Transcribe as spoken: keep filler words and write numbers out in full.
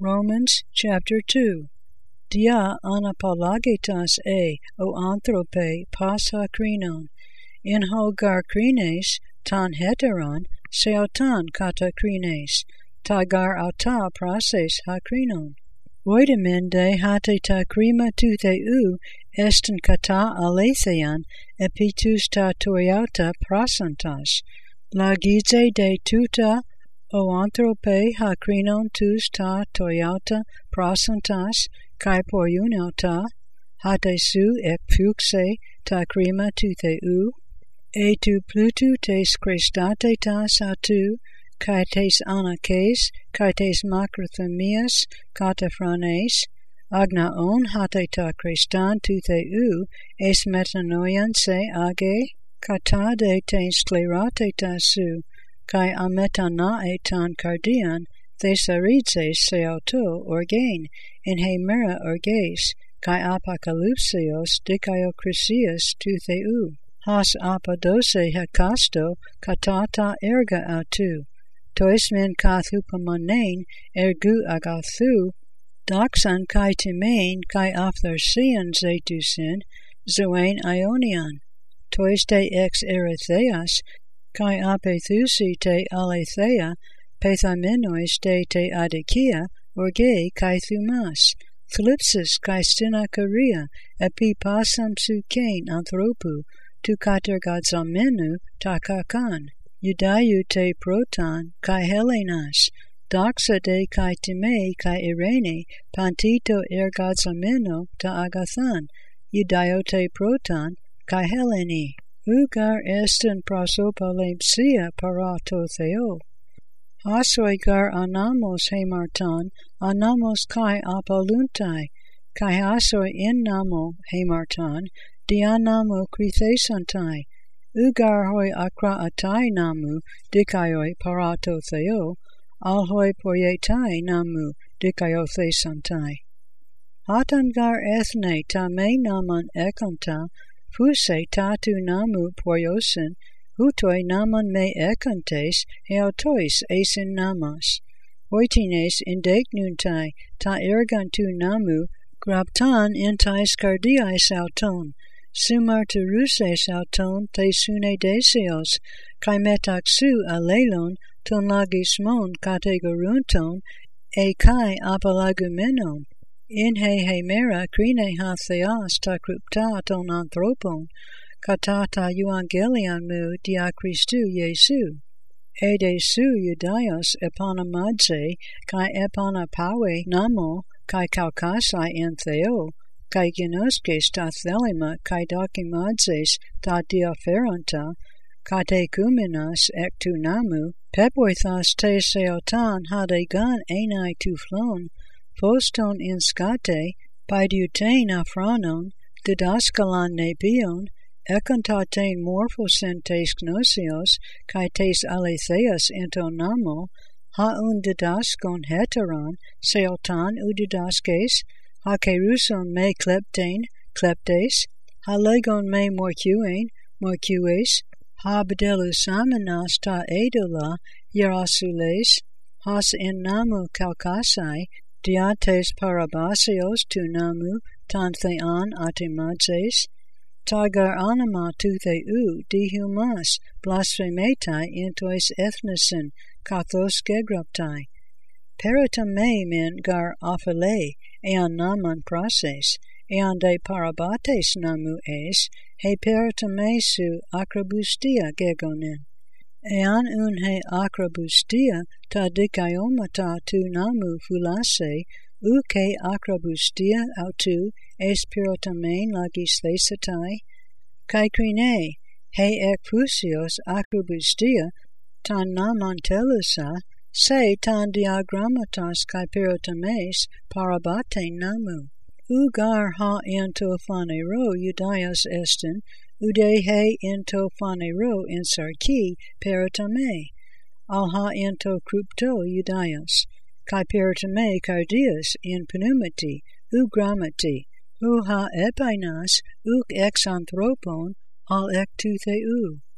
Romans chapter two. Dia anapologitas e o anthrope pas ha krinon, in ho gar krines tan heteron seotan kata krines, ta gar auta prases ha krinon. Voidamen de hate ta krima tu theu estin kata alethean epitus ta toriauta prasantas, lagize de tuta o anthrope ha krinon tus ta toriauta prasantas, kai poriunauta, hate su ek fuxe ta krima tu theu, e tu plutu tes crestate tas autu, kai tes anakes, kai tes macrothemias, katafranes, agnaon hate ta crestan tu theu, es metanoian se age, kata de ten sclerate tasu, kai ametanae tan cardian, thesaridzes se auto orgain, in he mera orges, kai apocalypsios dikaiochrisias tu theu, has apadose hekasto katata erga autu, tois men kathupomonein ergu agathu, doxan kai timain kai aphtharsian zetusin, zoain ionian, tois te ex eretheas, kai apethusi te aletheia, pethamenois de te adikia, orge kai thumas, thlipsis kai stinacaria, epi pasam sukain anthropu, tu katergadzamenu takakan, Judayu te proton kai Helenas, doxa de kai time kai Irene, pantito ergadzameno ta agathan, Judayo te proton kai Heleni, ugar estin prosopalempsia parato theo. Hasoi gar anamos hemarton, anamos kai apoluntai, kai hasoi in namo hemarton, dianamo krithesantai, ugar hoi akra atai namu, dikaioi parato theo, al hoi poietai namu, dikaio thesantai. Hatan gar ethne ta me naman ekonta, fuse tatu namu poiosin, hutoi naman me ekontes, heotois esin namas. Hoitines indegnuntai, ta ergantu namu, grabtan intais cardiais auton, sumarturuses auton te sune deseos, kai metaxu alelon, ton lagismon kategorunton, e kai apalagumenon, in he hemera crine ha theas ta krypta ton anthropon, katata euangelion mu dia Christu Jesu, e de su Judaios epanamadze, kai epanapawe namo, kai kaukasai en theo, kai genoskes ta thelima kai dokimadzes ta diaferanta, katekumenas ek tu namu, pepoithas te seotan hade gan enai tu flon, poston in skate, paidutein afranon, didaskalan nebion, ekontatein morphosen tes gnosios, kai tes aletheas ento namo, haun didaskon heteron, seotan udidaskes, ha keruson me kleptein, kleptes, ha legon me morcuein, morcues, ha bedelusamenas ta edola, hierasules, has in namu kaukasai, diates parabasios tu namu, tan thean atimadzes, tagar anima tu theu dihumas blasphemetai intois ethnisen, kathos gegraptai. Perita me men gar aphile, ean naman prases, ean de parabates namu es, he perita me su acrobustia gegonen. Ean un he acrobustia ta dikaiomata tu namu fulase, uke acrobustia autu es pirotamen lagis thesatai, kai krine, he ek fusios acrobustia tan naman telusa, se tan diagrammatas kai pirotames parabaten namu. Ugar ha ento phanero Judaios estin, ude he ento phanero in sarki peritame, al ha ento krypto Judaios, kai peritame cardias in pneumati, u grammati, u ha epainas, uk ex anthropon, al ek tu theu.